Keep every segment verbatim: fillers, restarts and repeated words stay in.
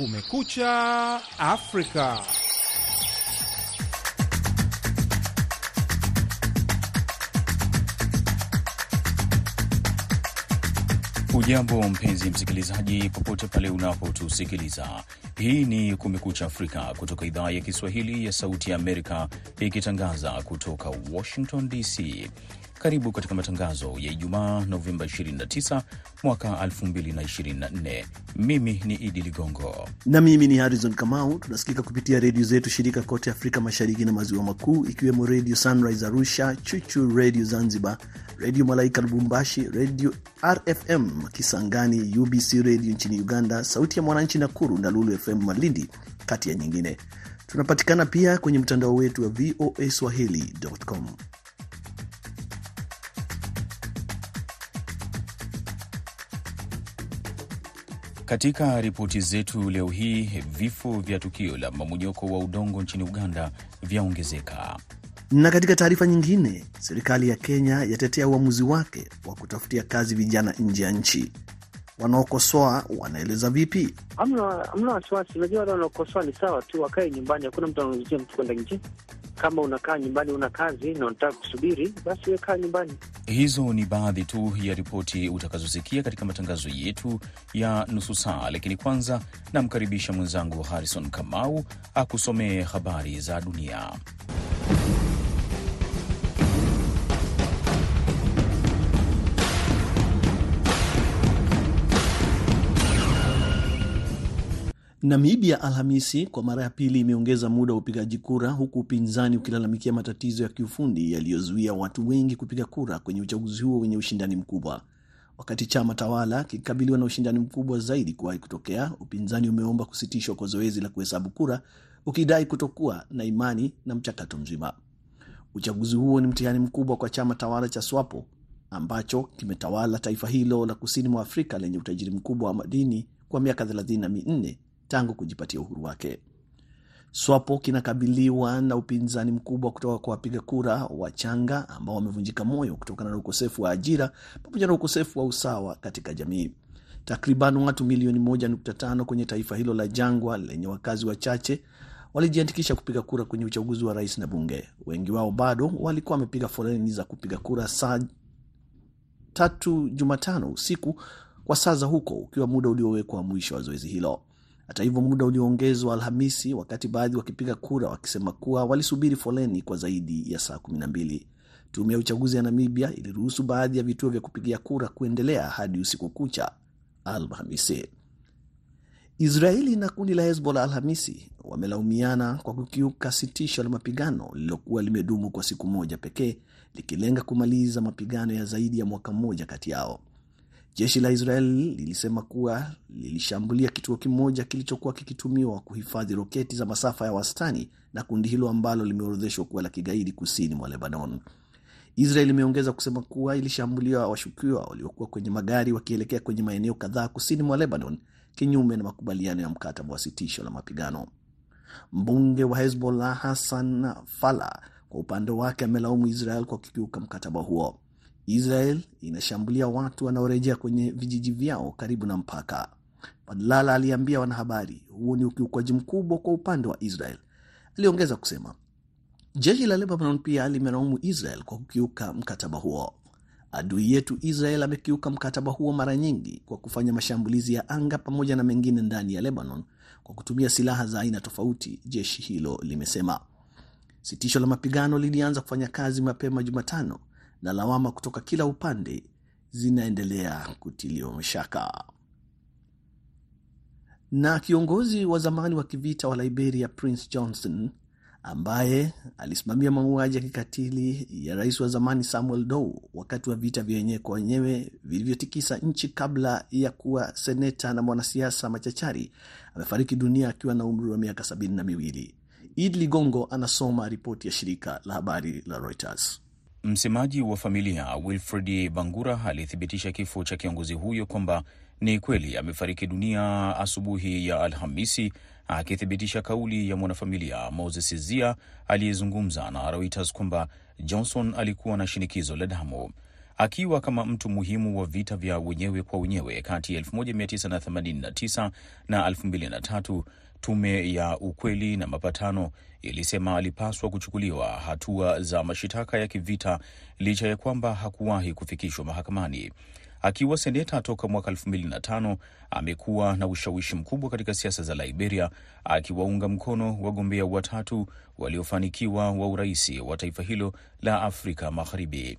Kumekucha Afrika. Ujambo mpenzi msikilizaji, popote pale unapotusikiliza. Hii ni Kumekucha Afrika kutoka idhaa ya Kiswahili ya Sauti ya Amerika, ikitangaza kutoka Washington D C. Karibu katika matangazo ya Ijumaa Novemba ishirini na tisa mwaka elfu mbili na ishirini na nne. Mimi ni Idi Ligongo na mimi ni Harrison Kamau. Tunasikika kupitia redio zetu shirika kote Afrika Mashariki na Maziwa Makuu, ikiwemo Radio Sunrise Arusha, Chuchu Radio Zanzibar, Radio Malaika Lubumbashi, Radio R F M Kisangani, U B C Radio nchini Uganda, Sauti ya Mwananchi Nakuru na Lulu F M Malindi, kati ya nyingine. Tunapatikana pia kwenye mtandao wetu wa v o a swahili dot com. Katika ripoti zetu leo hii, vifo vya tukio la mmomonyoko wa udongo nchini Uganda vyaongezeka. Na katika taarifa nyingine, serikali ya Kenya yatetea uamuzi wake wa kutafutia kazi vijana nje ya nchi. Wanaokosoa wanaeleza vipi? Hamna hamna wasiwasi, unajua wale wanaokosoa ni sawa tu, wakae nyumbani, hakuna mtu anazuia mtu kwenda nje. Kama unakaa nyumbani una kazi na unataka kusubiri, basi wewe kaa nyumbani. Hizo ni baadhi tu ya ripoti utakazosikia katika matangazo yetu ya nusu saa, lakini kwanza namkaribisha mwenzangu Harrison Kamau akusomee habari za dunia. Namibia Alhamisi kwa mara ya pili imeongeza muda wa upigaji kura, huku upinzani ukilalamikia matatizo ya kiufundi yaliyozuia watu wengi kupiga kura kwenye uchaguzi huo wenye ushindani mkubwa. Wakati chama tawala kikabiliwa na ushindani mkubwa zaidi kuwahi kutokea, upinzani umeomba kusitishwa kwa zoezi la kuhesabu kura, ukidai kutokuwa na imani na mchakato mzima. Uchaguzi huo ni mtihani mkubwa kwa chama tawala cha SWAPO ambacho kimetawala taifa hilo la kusini mwa Afrika lenye utajiri mkubwa wa madini kwa miaka thelathini na minne tangu kujipatia uhuru wake. SWAPO kinakabiliwa na upinzani mkubwa kutoka kwa wapiga kura wachanga ambao wamevunjika moyo kutokana na ukosefu wa ajira pamoja na ukosefu wa usawa katika jamii. Takriban watu milioni moja nukta tano kwenye taifa hilo la jangwa lenye wakazi wachache walijiandikisha kupiga kura kwenye uchaguzi wa rais na bunge. Wengi wao bado walikuwa wamepiga foleni za kupiga kura saa tatu Jumatano usiku kwa saa za huko, ukiwa muda uliowekwa mwisho wa zoezi hilo. Hata hivyo, muda ulioongezwa Alhamisi, wakati baadhi wakipiga kura wakisema kuwa walisubiri foleni kwa zaidi ya saa kumi na mbili. Tume ya uchaguzi ya Namibia iliruhusu baadhi ya vituo vya kupigia kura kuendelea hadi usiku kucha Alhamisi. Israeli na kundi la Hezbollah Alhamisi wamelaumiana kwa kukiuka sitisho la mapigano lililokuwa limedumu kwa siku moja pekee, likilenga kumaliza mapigano ya zaidi ya mwaka mmoja kati yao. Jeshi la Israeli lilisema kuwa lilishambulia kituo kimoja kilichokuwa kikitumiwa kuhifadhi roketi za masafa ya wastani na kundi hilo ambalo limeorodheshwa kuwa la kigaidi kusini mwa Lebanon. Israeli imeongeza kusema kuwa ilishambulia washukiwa waliokuwa kwenye magari wakielekea kwenye maeneo kadhaa kusini mwa Lebanon, kinyume na makubaliano ya mkataba wa sitisho la mapigano. Mbunge wa Hezbollah Hassan Fala kwa upande wake amelaumu Israel kwa kukiuka mkataba huo. Israel inashambulia watu wanaorejea kwenye vijiji vyao karibu na mpaka. Fadlala aliambia wanahabari, huo ni ukiukwaji mkubwa kwa upande wa Israel. Aliongeza kusema, jeshi la Lebanon pia limelaumu Israel kwa kukiuka mkataba huo. Adui yetu Israel amekiuka mkataba huo mara nyingi kwa kufanya mashambulizi ya anga pamoja na mengine ndani ya Lebanon kwa kutumia silaha za aina tofauti, jeshi hilo limesema. Sitisho la mapigano lilianza kufanya kazi mapema Jumatano na lawama kutoka kila upande zinaendelea kutiliwa mashaka. Na kiongozi wa zamani wa kivita wa Liberia Prince Johnson, ambaye alisimamia mauaji ya kikatili ya rais wa zamani Samuel Doe wakati wa vita vya wenyewe kwa wenyewe vilivyotikisa nchi kabla ya kuwa seneta na mwanasiasa machachari, amefariki dunia akiwa na umri wa miaka sabini na miwili. Idi Ligongo anasoma ripoti ya shirika la habari la Reuters. Msemaji wa familia Wilfred Bangura alithibitisha kifo cha kiongozi huyo kwamba ni kweli amefariki dunia asubuhi ya Alhamisi, akithibitisha kauli ya mwanafamilia Moses Zia aliyezungumza na Reuters kwamba Johnson alikuwa na shinikizo la damu. akiwa kama mtu muhimu wa vita vya wenyewe kwa wenyewe kati ya elfu moja mia tisa themanini na tisa na elfu mbili na tatu. Tume ya ukweli na mapatano ilisema alipaswa kuchukuliwa hatua za mashitaka ya kivita licha ya kwamba hakuwahi kufikishwa mahakamani. Akiwa seneta toka mwaka elfu mbili na tano, amekuwa na ushawishi mkubwa katika siasa za Liberia, akiwaunga mkono wagombea watatu waliofanikiwa wa urais wa taifa hilo la Afrika Magharibi.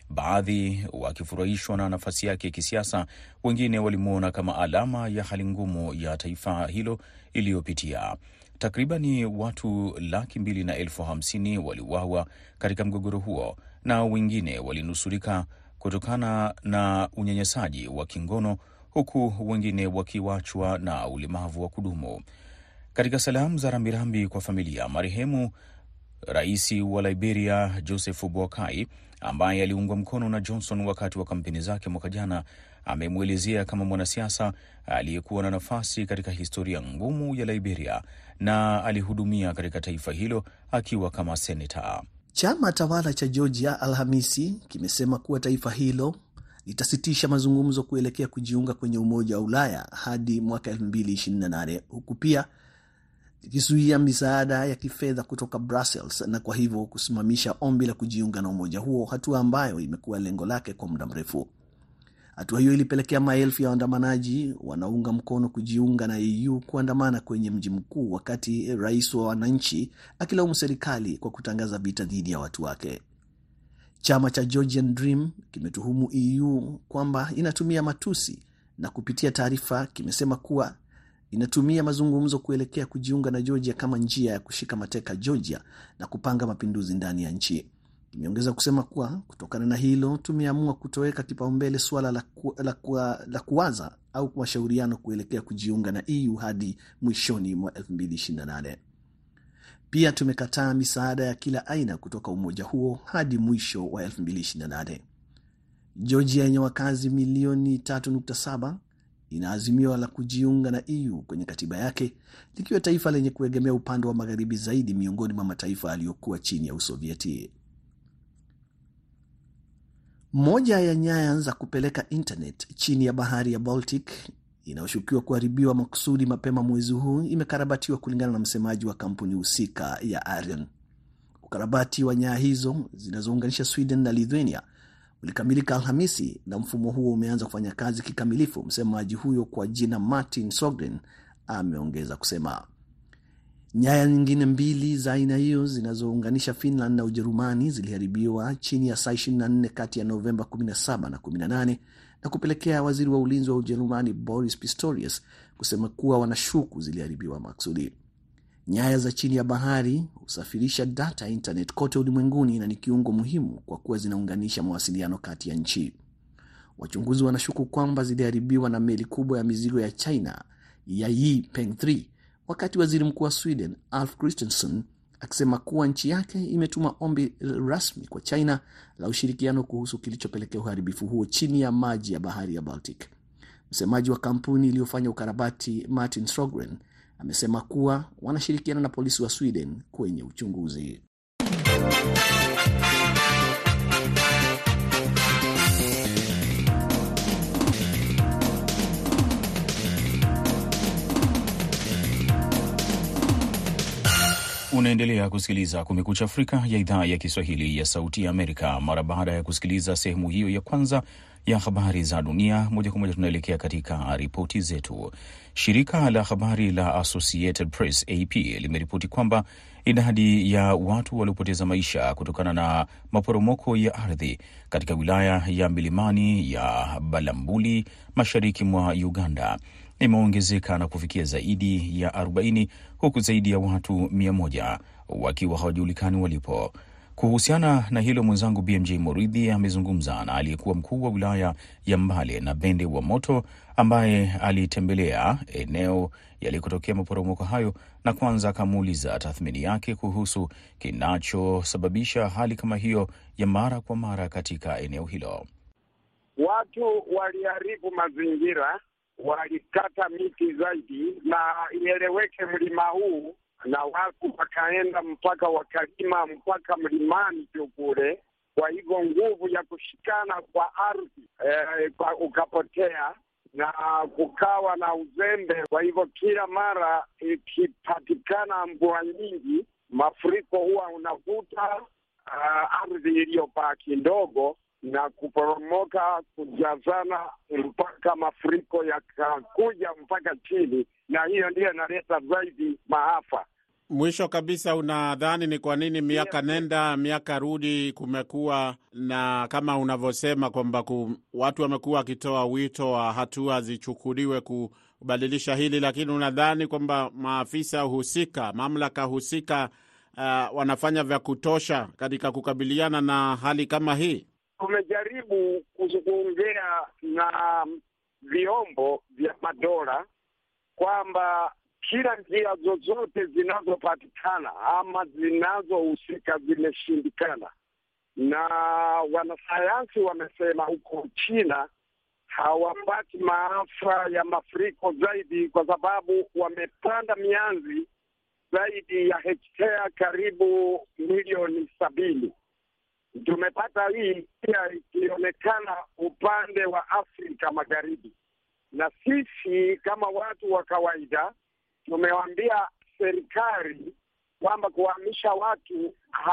Baadhi wakifurahishwa na nafasi yake ya kisiasa, wengine walimuona kama alama ya hali ngumu ya taifa hilo iliyopitia. Takribani watu laki mbili na elfu hamsini waliuawa katika mgogoro huo na wengine walinusurika kutokana na unyanyasaji wa kingono, huku wengine wakiwachwa na ulemavu wa kudumu. Katika salamu za rambirambi kwa familia, marehemu Rais wa Liberia Joseph Boakai, ambaye aliungwa mkono na Johnson wakati wa kampeni zake mwaka jana, amemwelezea kama mwanasiasa aliyekuwa na nafasi katika historia ngumu ya Liberia na alihudumia katika taifa hilo akiwa kama seneta. Chama tawala cha Georgia Alhamisi kimesema kuwa taifa hilo litasitisha mazungumzo kuelekea kujiunga kwenye Umoja wa Ulaya hadi mwaka elfu mbili ishirini na nane, huku pia ikizuia misaada ya kifedha kutoka Brussels na kwa hivyo kusimamisha ombi la kujiunga na umoja huo, hatua ambayo imekuwa lengo lake kwa muda mrefu. Hatua hiyo ilipelekea maelfu ya waandamanaji wanaunga mkono kujiunga na E U kuandamana kwenye mji mkuu, wakati rais wa wananchi akilaumu serikali kwa kutangaza vita dhidi ya watu wake. Chama cha Georgian Dream kimetuhumu E U kwamba inatumia matusi na kupitia taarifa kimesema kuwa inatumia mazungumzo kuelekea kujiunga na Georgia kama njia ya kushika mateka Georgia na kupanga mapinduzi ndani ya nchi. Imeongeza kusema kuwa kutokana na hilo tumeamua kutoweka kipaumbele suala la, ku, la, ku, la kuwaza au mashauriano kuelekea kujiunga na E U hadi mwishoni mwa elfu mbili ishirini na nane. Pia tumekataa misaada ya kila aina kutoka umoja huo hadi mwisho wa elfu mbili ishirini na nane. Georgia yenye wakazi milioni tatu nukta saba ina azimio la kujiunga na E U kwenye katiba yake, likiwa taifa lenye kuegemea upande wa magharibi zaidi miongoni mwa mataifa yaliyokuwa chini ya Usovieti. Moja ya nyaya za kupeleka internet chini ya bahari ya Baltic inayoshukiwa kuharibiwa makusudi mapema mwezi huu imekarabatiwa kulingana na msemaji wa kampuni husika ya Arion. Ukarabati wa nyaya hizo zinazounganisha Sweden na Lithuania ulikamilika Alhamisi na mfumo huo umeanza kufanya kazi kikamilifu, msemaji huyo kwa jina Martin Sogren ameongeza kusema. Nyaya nyingine mbili za aina hiyo zinazounganisha Finland na Ujerumani ziliharibiwa chini ya saa ishirini na nne kati ya Novemba kumi na saba na kumi na nane na kupelekea waziri wa ulinzi wa Ujerumani Boris Pistorius kusema kuwa wanashuku ziliharibiwa maksudi. Nyaya za chini ya bahari husafirisha data internet kote ulimwenguni na ni kiungo muhimu kwa kuwa zinaunganisha mawasiliano kati ya nchi. Wachunguzi wanashuku kwamba ziliharibiwa na meli kubwa ya mizigo ya China ya Yipeng tatu, wakati waziri mkuu wa Sweden Ulf Kristersson akisema kuwa nchi yake imetuma ombi rasmi kwa China la ushirikiano kuhusu kilichopelekea uharibifu huo chini ya maji ya bahari ya Baltic. Msemaji wa kampuni iliyofanya ukarabati Martin Sogren amesema kuwa wanashirikiana na polisi wa Sweden kwenye uchunguzi. Unaendelea kusikiliza Kumekucha Afrika ya idhaa ya Kiswahili ya Sauti ya Amerika. Mara baada ya kusikiliza sehemu hiyo ya kwanza ya habari za dunia, moja kwa moja tunaelekea katika ripoti zetu. Shirika la habari la Associated Press A P limeripoti kwamba idadi ya watu waliopoteza maisha kutokana na maporomoko ya ardhi katika wilaya ya milimani ya Balambuli mashariki mwa Uganda imeongezeka na kufikia zaidi ya arobaini, huku zaidi ya watu mia moja wakiwa hawajulikani walipo. Kuhusiana na hilo, mwenzangu B M J Moridhi amezungumza na aliyekuwa mkuu wa wilaya ya Mbale na Bende wa Moto ambaye alitembelea eneo yalikotokea maporomoko hayo, na kwanza akamuuliza tathmini yake kuhusu kinachosababisha hali kama hiyo ya mara kwa mara katika eneo hilo. Watu waliharibu mazingira, walikata miti zaidi, na ieleweke mlima huu na watu wakaenda mpaka wakalima mpaka mlimani kule, Kwa hivyo nguvu ya kushikana kwa ardhi eh, kwa ukapotea na kukawa na uzembe. Kwa hivyo kila mara ikipatikana mvua nyingi, mafuriko huwa unavuta uh, ardhi iliyobaki ndogo na kuporomoka, kujazana mpaka mafuriko yakakuja mpaka chini, na hiyo ndiyo inaleta zaidi maafa. Mwisho kabisa, unadhani ni kwa nini miaka yeah, nenda miaka rudi kumekuwa na kama unavyosema kwamba watu wamekuwa wakitoa wito wa hatua zichukuliwe kubadilisha hili, lakini unadhani kwamba maafisa husika, mamlaka husika uh, wanafanya vya kutosha katika kukabiliana na hali kama hii? Tumejaribu kuongea na vyombo vya madola kwamba kila njia zozote zinazopatikana ama zinazohusika zimeshindikana, na wanasayansi wamesema huko China hawapati maafa ya mafuriko zaidi kwa sababu wamepanda mianzi zaidi ya hektea karibu milioni sabini. Tumepata hii pia ikionekana upande wa Afrika Magharibi, na sisi kama watu wa kawaida tumewaambia serikali kwamba kuhamisha watu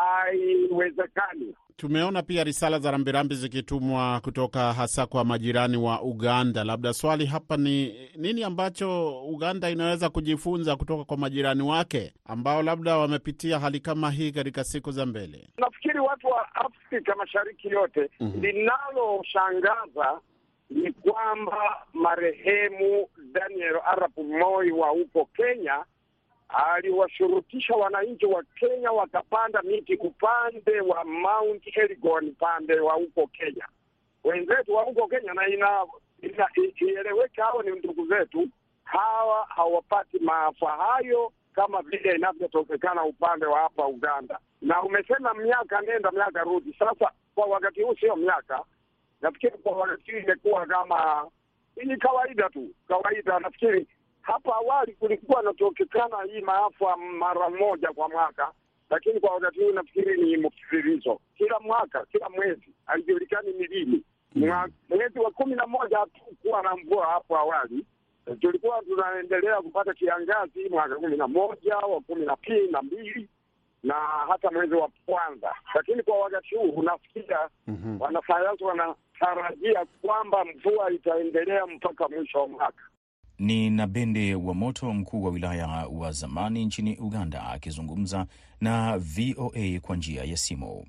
haiwezekani. Tumeona pia risala za rambirambi zikitumwa kutoka hasa kwa majirani wa Uganda. Labda swali hapa ni nini ambacho Uganda inaweza kujifunza kutoka kwa majirani wake ambao labda wamepitia hali kama hii katika siku za mbele? Nafikiri watu wa Afrika Mashariki yote, mm-hmm. linaloshangaza ni kwamba marehemu Daniel Arap Moi wa huko Kenya aliwashurutisha wananchi wa Kenya wakapanda miti upande wa Mount Elgon upande wa huko Kenya. Wenzetu wa huko Kenya, na ina ieleweka hao ni ndugu zetu, hawa hawapati maafa hayo kama vile inavyotokekana upande wa hapa Uganda. Na umesema miaka nenda miaka rudi. Sasa kwa wakati huu sio miaka, nafikiri kwa wakati huu imekuwa kama ni kawaida tu, kawaida. Nafikiri hapa awali kulikuwa natokekana hii maafa mara moja kwa mwaka, lakini kwa wakati huu nafikiri ni mfululizo. Kila mwaka, kila mwezi, haijulikani ni lini. Mm. Mwezi wa kumi na moja hatukuwa na mvua hapo awali. Tulikuwa tunaendelea kupata kiangazi mwaka kumi na moja, wa kumi na pili na mbili, na hata mwezi wa kwanza. Lakini kwa wakati huu unafikia, mm-hmm. wanasayansi wanatarajia kwamba mvua itaendelea mpaka mwisho wa mwaka. Ni Nabende wa Moto, mkuu wa wilaya wa zamani nchini Uganda, akizungumza na V O A kwa njia ya simu.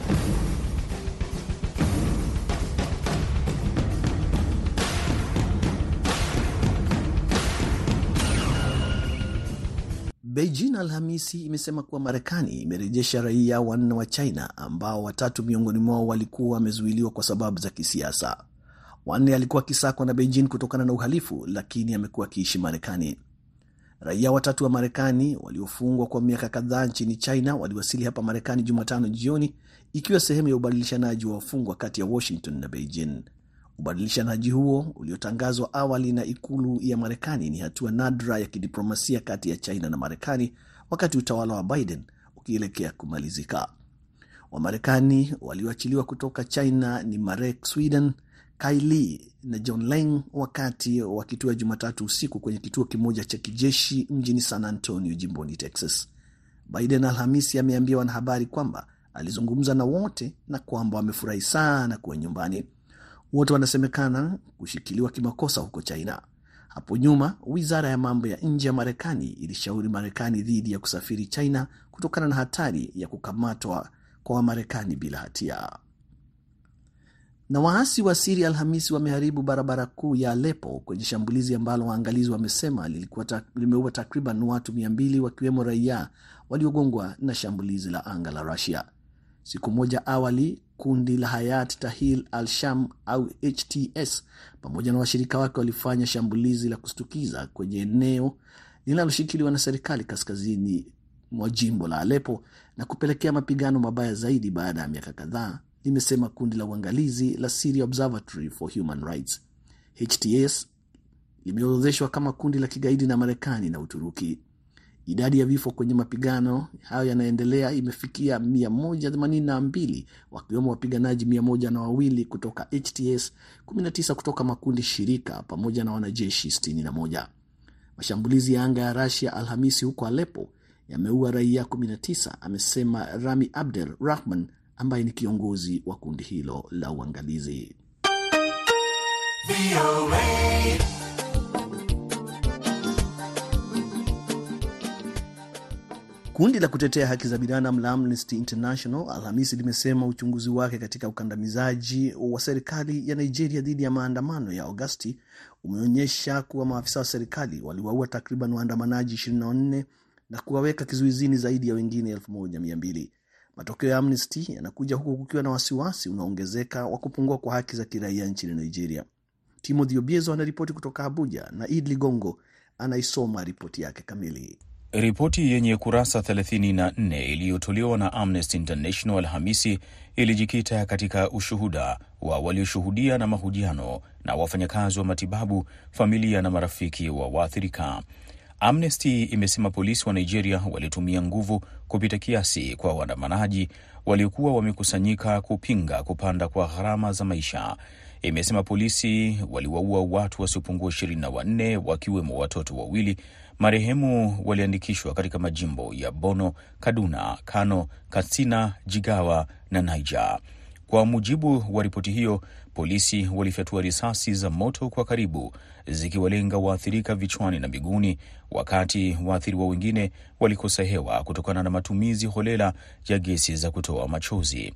Beijing Alhamisi imesema kuwa Marekani imerejesha raia wanne wa China ambao watatu miongoni mwao walikuwa wamezuiliwa kwa sababu za kisiasa. Wanne alikuwa kisakwa na Beijing kutokana na uhalifu, lakini amekuwa akiishi Marekani. Raia watatu wa Marekani waliofungwa kwa miaka kadhaa nchini China waliwasili hapa Marekani Jumatano jioni, ikiwa sehemu ya ubadilishanaji wa wafungwa kati ya Washington na Beijing. Ubadilishanaji huo uliotangazwa awali na ikulu ya Marekani ni hatua nadra ya kidiplomasia kati ya China na Marekani wakati utawala wa Biden ukielekea kumalizika. Wamarekani walioachiliwa kutoka China ni Marek Sweden, Kai Li na John Lang wakati wakitua Jumatatu usiku kwenye kituo kimoja cha kijeshi mjini San Antonio, jimboni Texas. Biden Alhamisi ameambia wanahabari kwamba alizungumza na wote na kwamba wamefurahi sana kuwa nyumbani. Wote wanasemekana kushikiliwa kimakosa huko China. Hapo nyuma, wizara ya mambo ya nje ya Marekani ilishauri Marekani dhidi ya kusafiri China kutokana na hatari ya kukamatwa kwa Wamarekani bila hatia. Na waasi wa Syria Alhamisi wameharibu barabara kuu ya Aleppo kwenye shambulizi ambalo waangalizi wamesema lilikuwa ta, limeua takriban watu mia mbili wakiwemo raia waliogongwa na shambulizi la anga la Russia. Siku moja awali, kundi la Hayat Tahrir al-Sham au H T S pamoja na washirika wake walifanya shambulizi la kustukiza kwenye eneo linaloshikiliwa na serikali kaskazini mwa jimbo la Aleppo na kupelekea mapigano mabaya zaidi baada ya miaka kadhaa, limesema kundi la uangalizi la Syria Observatory for Human Rights. H T S limeorodheshwa kama kundi la kigaidi na Marekani na Uturuki. Idadi ya vifo kwenye mapigano hayo yanaendelea imefikia mia moja themanini na mbili, wakiwemo wapiganaji mia moja na wawili kutoka H T S, kumi na tisa kutoka makundi shirika pamoja na wanajeshi sitini na moja. Mashambulizi ya anga ya Russia Alhamisi huko Aleppo yameua raia kumi na tisa, amesema Rami Abdel Rahman ambaye ni kiongozi wa kundi hilo la uangalizi. Kundi la kutetea haki za binadamu la Amnesty International Alhamisi limesema uchunguzi wake katika ukandamizaji wa serikali ya Nigeria dhidi ya maandamano ya Agosti umeonyesha kuwa maafisa wa serikali waliwaua takriban waandamanaji ishirini na nne na kuwaweka kizuizini zaidi ya wengine elfu moja mia mbili. Matokeo ya Amnesty yanakuja huku kukiwa na wasiwasi unaongezeka wa kupungua kwa haki za kiraia nchini Nigeria. Timothy Obiezo anaripoti kutoka Abuja na Id Ligongo anaisoma ripoti yake kamili. Ripoti yenye kurasa thelathini na nne iliyotolewa na Amnesty International Alhamisi ilijikita katika ushuhuda wa walioshuhudia na mahojiano na wafanyakazi wa matibabu, familia na marafiki wa waathirika. Amnesty imesema polisi wa Nigeria walitumia nguvu kupita kiasi kwa waandamanaji waliokuwa wamekusanyika kupinga kupanda kwa gharama za maisha. Imesema polisi waliwaua watu wasiopungua ishirini na nne wakiwemo watoto wawili. Marehemu waliandikishwa katika majimbo ya Borno, Kaduna, Kano, Katsina, Jigawa na Niger. Kwa mujibu wa ripoti hiyo, polisi walifyatua risasi za moto kwa karibu zikiwalenga waathirika vichwani na miguuni, wakati waathiriwa wengine walikosa hewa kutokana na matumizi holela ya gesi za kutoa machozi.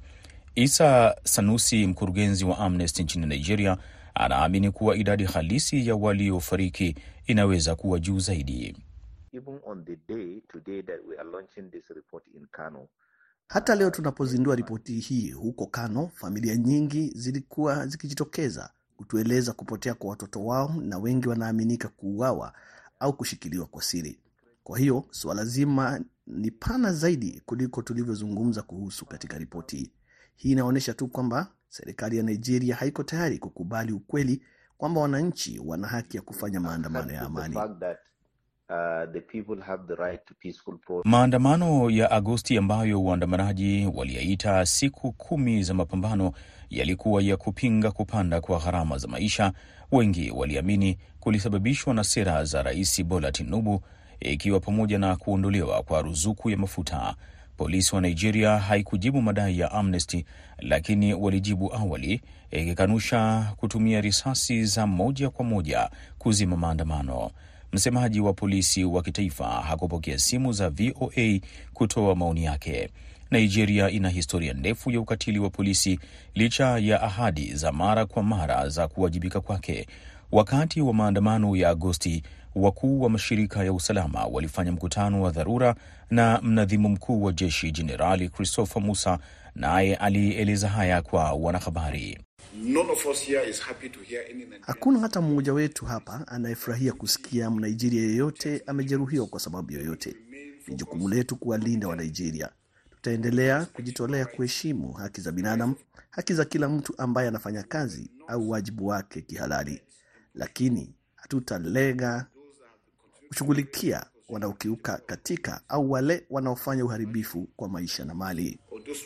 Isa Sanusi, mkurugenzi wa Amnesty nchini Nigeria, anaamini kuwa idadi halisi ya waliofariki inaweza kuwa juu zaidi. Even on the day today that we are launching this report in Kano, hata leo tunapozindua ripoti hii huko Kano, familia nyingi zilikuwa zikijitokeza kutueleza kupotea kwa watoto wao, na wengi wanaaminika kuuawa au kushikiliwa kwa siri. Kwa hiyo swala zima ni pana zaidi kuliko tulivyozungumza kuhusu katika ripoti. Hii inaonyesha tu kwamba serikali ya Nigeria haiko tayari kukubali ukweli kwamba wananchi wana haki ya kufanya maandamano ya amani. Uh, the people have the right to peaceful protest. Maandamano ya Agosti ambayo waandamanaji waliyaita siku kumi za mapambano yalikuwa ya kupinga kupanda kwa gharama za maisha. Wengi waliamini kulisababishwa na sera za Rais Bola Tinubu, ikiwa pamoja na kuondolewa kwa ruzuku ya mafuta. Polisi wa Nigeria haikujibu madai ya Amnesty, lakini walijibu awali ikikanusha kutumia risasi za moja kwa moja kuzima maandamano. Msemaji wa polisi wa kitaifa hakupokea simu za V O A kutoa maoni yake. Nigeria ina historia ndefu ya ukatili wa polisi licha ya ahadi za mara kwa mara za kuwajibika kwake. Wakati wa maandamano ya Agosti, wakuu wa mashirika ya usalama walifanya mkutano wa dharura na mnadhimu mkuu wa jeshi Jenerali Christopher Musa, naye alieleza haya kwa wanahabari. None of us here is happy to hear any... Hakuna hata mmoja wetu hapa anayefurahia kusikia Mnigeria yeyote amejeruhiwa kwa sababu yoyote. Ni jukumu letu kuwalinda wa Nigeria. Tutaendelea kujitolea kuheshimu haki za binadamu, haki za kila mtu ambaye anafanya kazi au wajibu wake kihalali. Lakini hatutalega kushughulikia wanaokiuka katika au wale wanaofanya uharibifu kwa maisha na mali.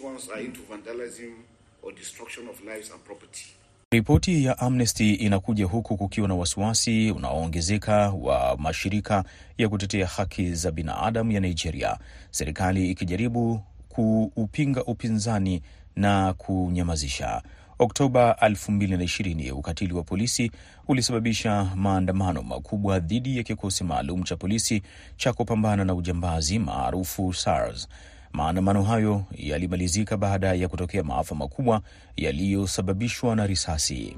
Ripoti ya Amnesty inakuja huku kukiwa na wasiwasi unaoongezeka wa mashirika ya kutetea haki za binadamu ya Nigeria, serikali ikijaribu kuupinga upinzani na kunyamazisha. Oktoba elfu mbili na ishirini, ukatili wa polisi ulisababisha maandamano makubwa dhidi ya kikosi maalum cha polisi cha kupambana na ujambazi maarufu SARS. Maandamano hayo yalimalizika baada ya kutokea maafa makubwa yaliyosababishwa na risasi.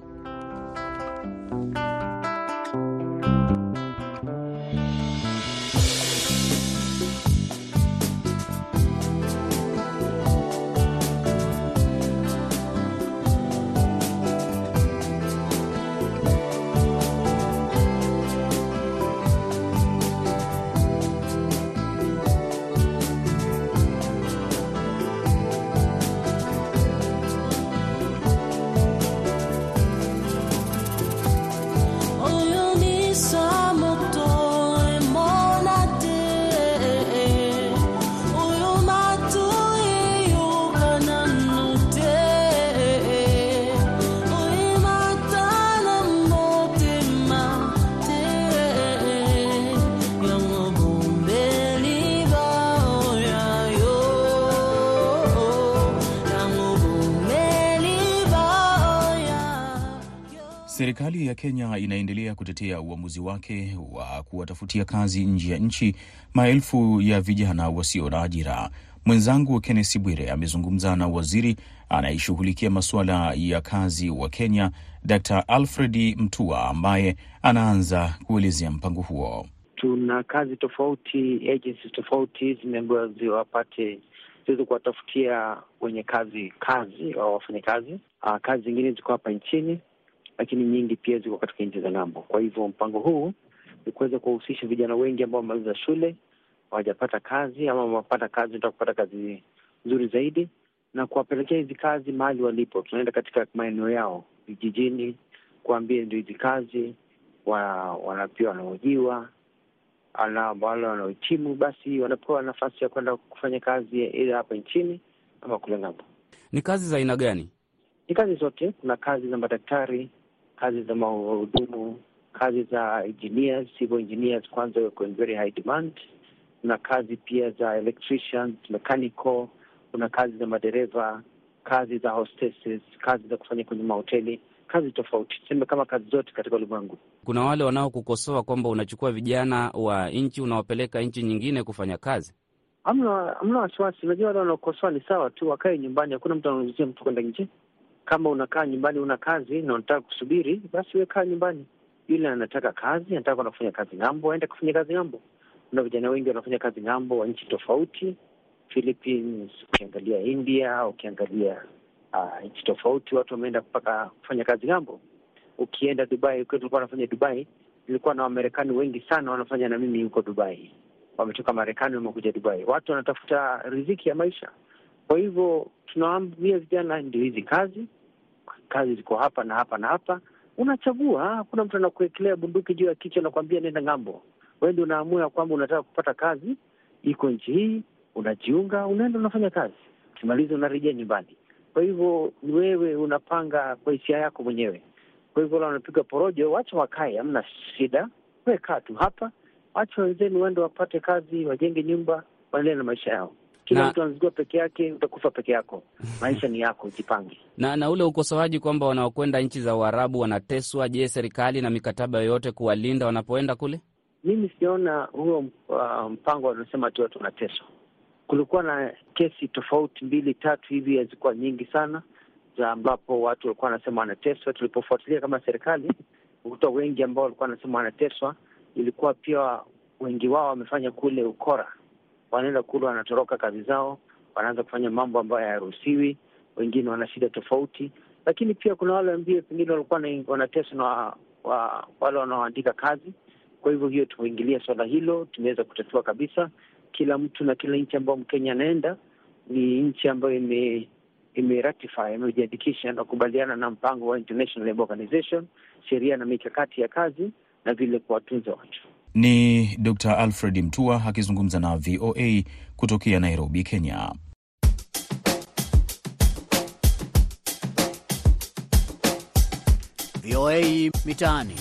Serikali ya Kenya inaendelea kutetea uamuzi wake wa kuwatafutia kazi nje ya nchi maelfu ya vijana wasio na ajira. Mwenzangu Kenneth Bwire amezungumza na waziri anayeshughulikia masuala ya kazi wa Kenya, Daktari Alfred Mutua, ambaye anaanza kuelezea mpango huo. Tuna kazi tofauti, agencies tofauti zimeambiwa ziwapate ziweze kuwatafutia wenye kazi kazi au wafanyakazi. Uh, kazi zingine ziko hapa nchini, lakini nyingi pia ziko katika nchi za ng'ambo. Kwa hivyo mpango huu ni kuweza kuwahusisha vijana wengi ambao wamaliza shule, hawajapata kazi ama wamepata kazi, wanataka kupata kazi nzuri zaidi, na kuwapelekea hizi kazi mahali walipo. Tunaenda katika maeneo yao vijijini, kuambia ndio hizi kazi, wa, wanapewa wanaojiwa, ana wale wanaohitimu, basi wanapewa nafasi ya kwenda kufanya kazi ile hapa nchini ama kule ng'ambo. Ni kazi za aina gani? Ni kazi zote. Kuna kazi za madaktari, kazi za mahudumu, kazi za engineers, civil engineers kwanza wako in very high demand. Kuna kazi pia za electricians, mechanical, kuna kazi za madereva, kazi za hostesses, kazi za kufanya kwenye mahoteli, kazi tofauti. Sema kama kazi zote katika ulimwengu. Kuna wale wanaokukosoa kwamba unachukua vijana wa nchi unawapeleka nchi nyingine kufanya kazi. Hamna hamna wasiwasi. Unajua wale wanaokosoa ni sawa tu, wakae nyumbani, hakuna mtu anaruhusiwa mtu kwenda nje. Kama unakaa nyumbani una kazi na unataka kusubiri, basi wewe kaa nyumbani. Yule anataka kazi, anataka kwenda kufanya kazi ng'ambo, aende kufanya kazi ng'ambo. Kuna vijana wengi wanafanya kazi ng'ambo wa nchi tofauti, Philippines, ukiangalia India, ukiangalia uh, nchi tofauti, watu wameenda mpaka kufanya kazi ng'ambo. Ukienda Dubai, ukiwa tulikuwa nafanya Dubai, nilikuwa na Wamarekani wengi sana wanafanya na mimi huko Dubai. Wametoka Marekani wamekuja Dubai. Watu wanatafuta riziki ya maisha. Kwa hivyo tunawaambia vijana ndio hizi kazi, kazi ziko hapa na hapa na hapa. Unachagua, kuna mtu anakuwekelea bunduki juu ya kichwa na kuambia nenda ng'ambo. Wewe ndio unaamua kwamba unataka kupata kazi, iko nchi hii, unajiunga, unaenda unafanya kazi. Ukimaliza unarejea nyumbani. Kwa hivyo wewe unapanga kwa hisia yako mwenyewe. Kwa hivyo wanapiga porojo, wacha wakae, hamna shida. Wewe kaa tu hapa, wacha wenzenu waende wapate kazi, wajenge nyumba, waendelee na maisha yao. Kila na mtu anazijua peke yake, utakufa peke yako. Maisha ni yako, jipange. Na na ule ukosoaji kwamba wanaokwenda nchi za Uarabu wanateswa, je, serikali na mikataba yoyote kuwalinda wanapoenda kule? Mimi siona huo uh, mpango wanasema tu watu wanateswa. Kulikuwa na kesi tofauti mbili tatu hivi, zilikuwa nyingi sana za ambapo watu walikuwa wanasema wanateswa. Tulipofuatilia kama serikali, ukuta wengi ambao walikuwa wanasema wanateswa, ilikuwa pia wengi wao wamefanya kule ukora. Wanaenda kule, wanatoroka kazi zao, wanaanza kufanya mambo ambayo hayaruhusiwi, wengine wana shida tofauti. Lakini pia kuna wale ambao pengine walikuwa wanateswa na wa, wa, wale wanaoandika kazi. Kwa hivyo hiyo tumeingilia swala hilo, tumeweza kutatua kabisa. Kila mtu na kila nchi ambayo Mkenya anaenda ni nchi ambayo ime ime-ratify, imejiandikisha na kubaliana na mpango wa International Labour Organization, sheria na mikakati ya kazi na vile kuwatunza watu. Ni Daktari Alfred Mutua akizungumza na V O A kutokea Nairobi, Kenya. V O A Mitaani.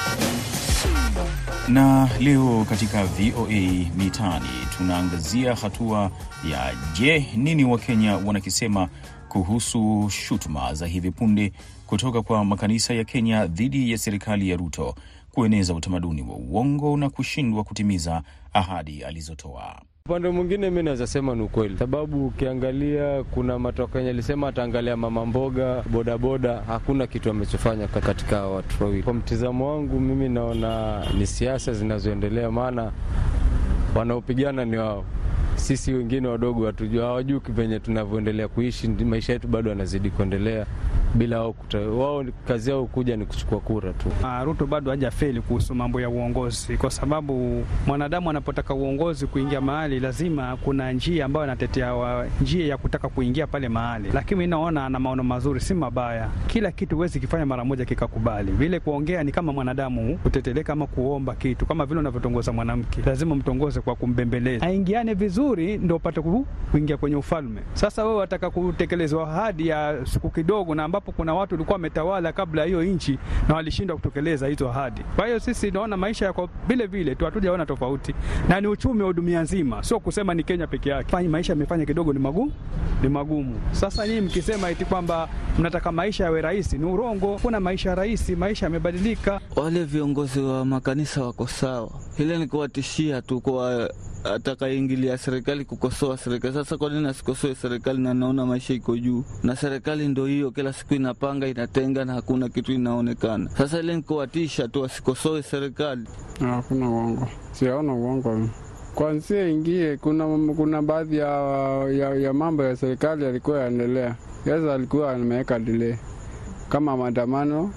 Na leo katika V O A Mitaani tunaangazia hatua ya je, nini Wakenya wanakisema kuhusu shutuma za hivi punde kutoka kwa makanisa ya Kenya dhidi ya serikali ya Ruto kueneza utamaduni wa uongo na kushindwa kutimiza ahadi alizotoa. Upande mwingine mimi naweza sema ni ukweli, sababu ukiangalia kuna matokeo yenye alisema ataangalia mama mboga, boda boda, hakuna kitu amechofanya katika watu wawili. Kwa mtizamo wangu mimi naona ni siasa zinazoendelea, maana wanaopigana ni wao. Sisi wengine wadogo hatujua, hawajui kipenye tunavyoendelea kuishi, maisha yetu bado yanazidi kuendelea bila wao. Wao kazi yao kuja ni kuchukua kura tu. Uh, Ruto bado hajafeli kuhusu mambo ya uongozi, kwa sababu mwanadamu anapotaka uongozi kuingia mahali lazima kuna njia ambayo anatetea wa, njia ya kutaka kuingia pale mahali. Lakini mimi naona ana maono mazuri, si mabaya. Kila kitu huwezi kifanya mara moja kikakubali. Vile kuongea ni kama mwanadamu kuteteleka ama kuomba kitu, kama vile unavyotongoza mwanamke. Lazima mtongoze kwa kumbembeleza. Aingiane vizuri ndio upate kuingia kwenye ufalme. Sasa wewe wataka kutekelezwa ahadi ya siku kidogo na ambapo ambapo kuna watu walikuwa wametawala kabla hiyo nchi na walishindwa kutekeleza hizo ahadi. Kwa hiyo sisi naona maisha yako vile vile tu, hatujaona tofauti, na ni uchumi wa dunia nzima, sio kusema ni Kenya peke yake. Fanya maisha yamefanya kidogo ni magumu, ni magumu. Sasa nyinyi mkisema eti kwamba mnataka maisha yawe rahisi, ni urongo. Kuna maisha rahisi, maisha yamebadilika. Wale viongozi wa makanisa wako sawa, ile ni kuwatishia tu kwa atakaingilia serikali, kukosoa serikali. Sasa kwa nini asikosoe serikali na naona maisha iko juu? Na serikali ndio hiyo, kila siku inapanga, inatenga na hakuna kitu inaonekana. Sasa ile ni kuwatisha tu, asikosoe serikali. Hakuna uongo. Siona uongo. Kwanza ingie kuna kuna baadhi ya, ya ya mambo ya serikali yalikuwa yanaendelea. Yeye alikuwa ameweka delay. Kama maandamano,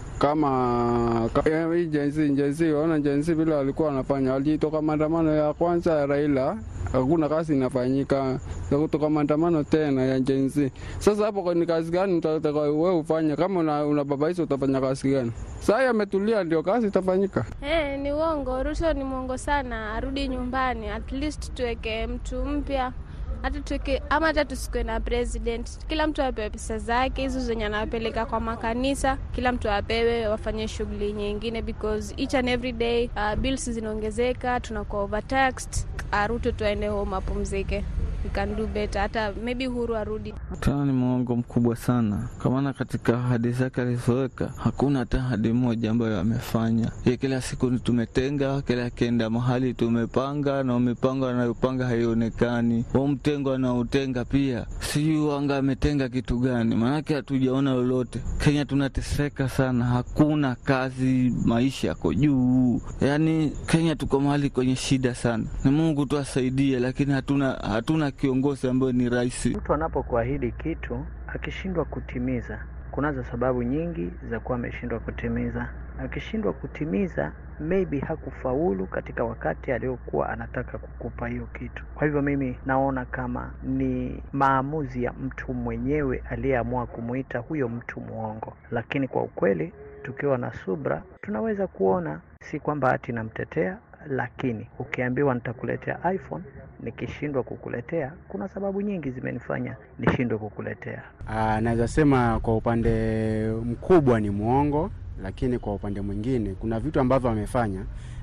kama hii jenzi jenzi ona jenzi bila walikuwa wanafanya, walitoka maandamano ya kwanza ya Raila, hakuna kazi inafanyika, kutoka maandamano tena ya jenzi. Sasa hapo kwa ni kazi gani utataka wewe ufanye? Kama una, una baba hizo utafanya kazi gani? Sasa yametulia ndio kazi itafanyika. Eh, ni uongo. Ruto ni mwongo sana, arudi nyumbani, at least tuweke mtu mpya. Hata tuke ama hata tusikwe na president, kila mtu apewe pesa zake hizo zenye anapeleka kwa makanisa, kila mtu apewe, wafanye shughuli nyingine, because each and every day uh, bills zinaongezeka, tunakuwa overtaxed. Ruto tuende home apumzike, we can do better. Hata maybe Uhuru arudi. Tena ni mwongo mkubwa sana, kama na katika ahadi zake alizoweka hakuna hata ahadi moja ambayo amefanya. Yeye kila siku ni tumetenga, kila kenda mahali tumepanga, na mipango anayopanga haionekani. Wao mtengo na utenga pia sijui wanga ametenga kitu gani, maana hatujaona lolote. Kenya tunateseka sana, hakuna kazi, maisha yako juu. Yaani Kenya tuko mahali kwenye shida sana. Ni Mungu tu asaidie, lakini hatuna hatuna kiongozi ambaye ni rais. Mtu anapokuahidi kitu akishindwa kutimiza, kunazo sababu nyingi za kuwa ameshindwa kutimiza. Akishindwa kutimiza, maybe hakufaulu katika wakati aliokuwa anataka kukupa hiyo kitu. Kwa hivyo mimi naona kama ni maamuzi ya mtu mwenyewe aliyeamua kumuita huyo mtu muongo. Lakini kwa ukweli, tukiwa na subra, tunaweza kuona, si kwamba ati namtetea, lakini ukiambiwa nitakuletea iPhone, nikishindwa kukuletea, kuna sababu nyingi zimenifanya nishindwe kukuletea. Ah, naweza sema kwa upande mkubwa ni muongo, lakini kwa upande mwingine kuna vitu ambavyo amefanya,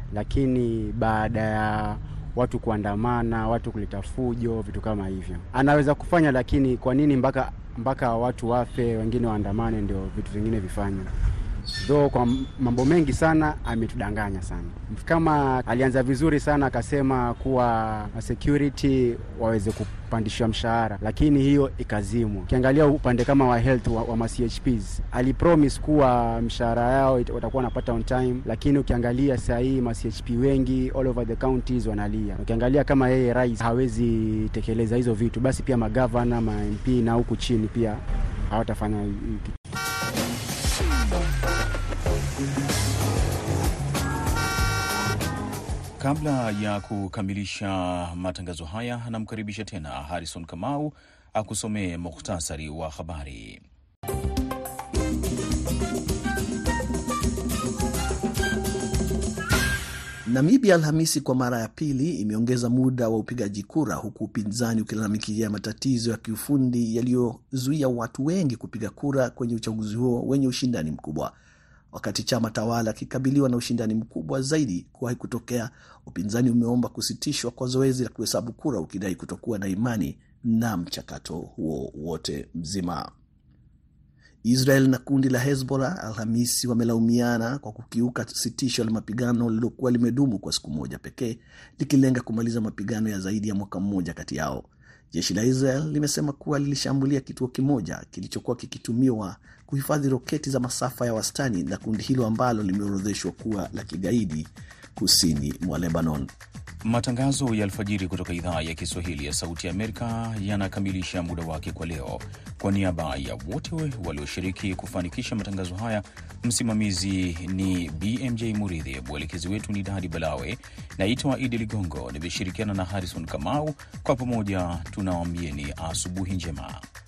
lakini baada ya watu kuandamana, watu kuleta fujo, vitu kama hivyo anaweza kufanya, lakini kwa nini mpaka mpaka watu wafe, wengine waandamane ndio vitu vingine vifanye? Though kwa mambo mengi sana ametudanganya sana. Kama alianza vizuri sana akasema kuwa security waweze kupandishwa mshahara, lakini hiyo ikazimwa. Ukiangalia upande kama wa health wa, wa C H Ps, alipromise kuwa mshahara yao watakuwa wanapata on time, lakini ukiangalia saa hii ma C H P wengi all over the counties wanalia. Ukiangalia kama yeye rais hawezi tekeleza hizo vitu, basi pia magavana, ma M P na huku chini pia hawatafanya kitu. Kabla ya kukamilisha matangazo haya, namkaribisha tena Harrison Kamau akusomee mukhtasari wa habari. Namibia Alhamisi kwa mara ya pili imeongeza muda wa upigaji kura, huku upinzani ukilalamikia matatizo ya kiufundi yaliyozuia watu wengi kupiga kura kwenye uchaguzi huo wenye ushindani mkubwa. Wakati chama tawala kikabiliwa na ushindani mkubwa zaidi kuwahi kutokea, upinzani umeomba kusitishwa kwa zoezi la kuhesabu kura, ukidai kutokuwa na imani na mchakato huo wote mzima. Israel na kundi la Hezbollah Alhamisi wamelaumiana kwa kukiuka sitisho la mapigano lilokuwa limedumu kwa siku moja pekee, likilenga kumaliza mapigano ya zaidi ya mwaka mmoja kati yao. Jeshi la Israel limesema kuwa lilishambulia kituo kimoja kilichokuwa kikitumiwa kuhifadhi roketi za masafa ya wastani na kundi hilo ambalo limeorodheshwa kuwa la kigaidi kusini mwa Lebanon. Matangazo ya alfajiri kutoka idhaa ya Kiswahili ya Sauti ya Amerika yanakamilisha muda wake kwa leo. Kwa niaba ya wote walioshiriki kufanikisha matangazo haya, msimamizi ni B M J Muridhi, mwelekezi wetu ni Dadi Balawe, naitwa Idi Ligongo, nimeshirikiana na Harrison Kamau. Kwa pamoja tunawaambieni asubuhi njema.